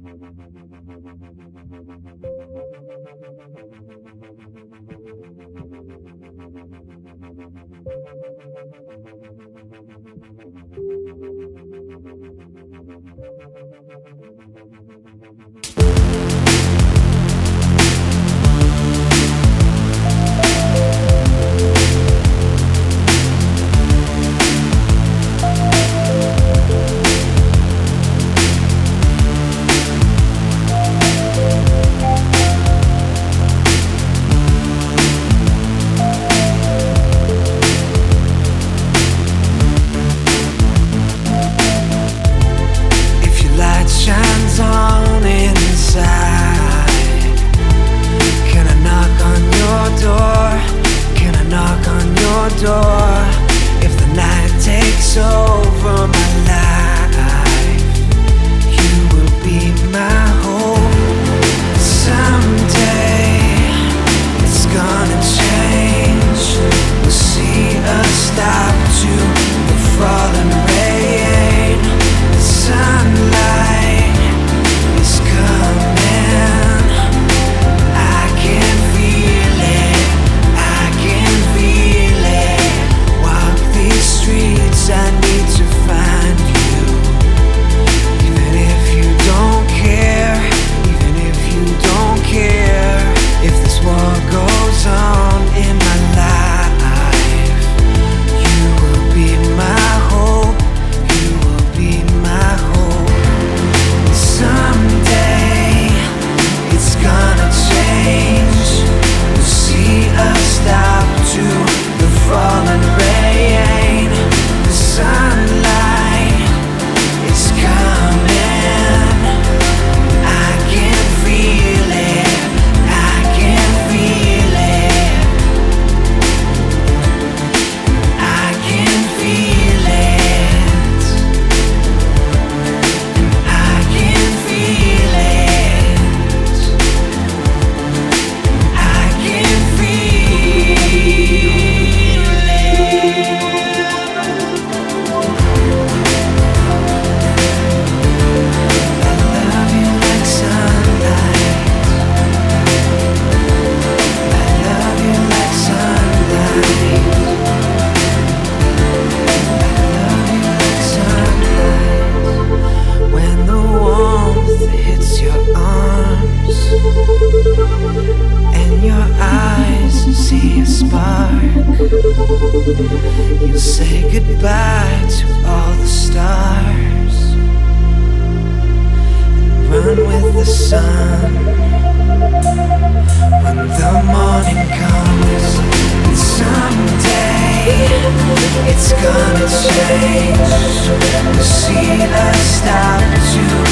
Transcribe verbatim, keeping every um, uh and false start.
If the night takes over my life, you will be my hope. Someday it's gonna change. We'll see a stop to the falling rain. The sunlight is coming. I can feel it. I can feel it. Walk these streets, I need to find you. Even if you don't care, even if you don't care, if this war goes on in my life, you will be my hope, you will be my hope. Someday it's gonna change. We'll see a stop to the falling rain. The sunlight is coming. I can feel it. I can feel it. I can feel it. I can feel it. I can feel it. When the warmth hits your arms and your eyes see a spark, you'll say goodbye to all the stars and run with the sun. When the morning comes, and someday it's gonna change. We'll see a stop to